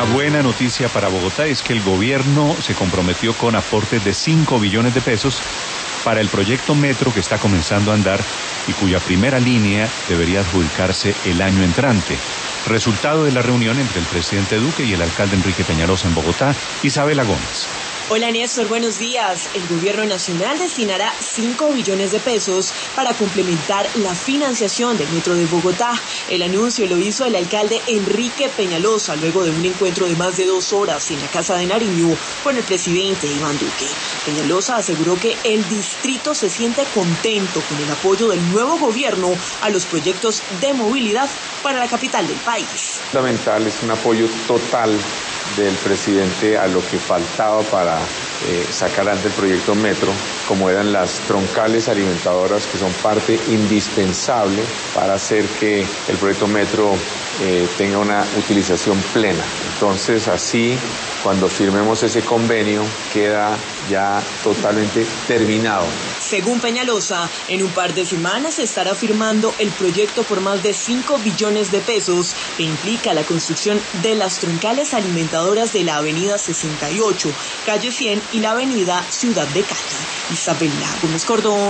buena noticia para Bogotá es que el gobierno se comprometió con aportes de 5 billones de pesos para el proyecto Metro que está comenzando a andar y cuya primera línea debería adjudicarse el año entrante. Resultado de la reunión entre el presidente Duque y el alcalde Enrique Peñalosa en Bogotá, Isabela Gómez. Hola Néstor, buenos días. El gobierno nacional destinará 5 billones de pesos para complementar la financiación del Metro de Bogotá. El anuncio lo hizo el alcalde Enrique Peñalosa luego de un encuentro de más de 2 horas en la Casa de Nariño con el presidente Iván Duque. Peñalosa aseguró que el distrito se siente contento con el apoyo del nuevo gobierno a los proyectos de movilidad para la capital del país. Fundamental, es un apoyo total del presidente a lo que faltaba para sacar adelante el proyecto Metro, como eran las troncales alimentadoras, que son parte indispensable para hacer que el proyecto Metro tenga una utilización plena. Entonces, así, cuando firmemos ese convenio, queda ya totalmente terminado. Según Peñalosa, en un par de semanas se estará firmando el proyecto por más de 5 billones de pesos que implica la construcción de las troncales alimentadoras de la avenida 68, calle 100 y la avenida Ciudad de Cali. Isabela Gómez Cordón.